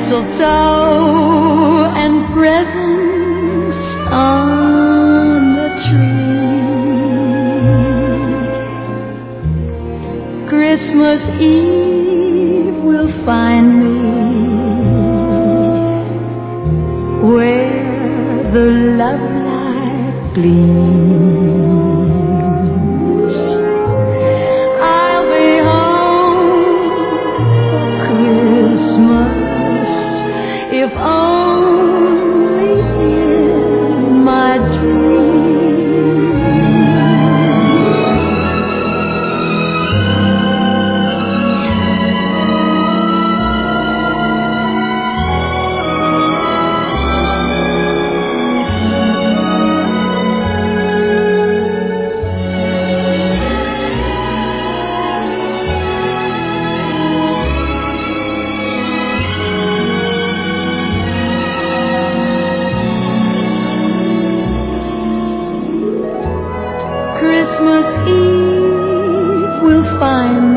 mistletoe and presents on the tree. Christmas Eve will find me where the love light gleams. I'll be home for Christmas, if only in my Christmas Eve will find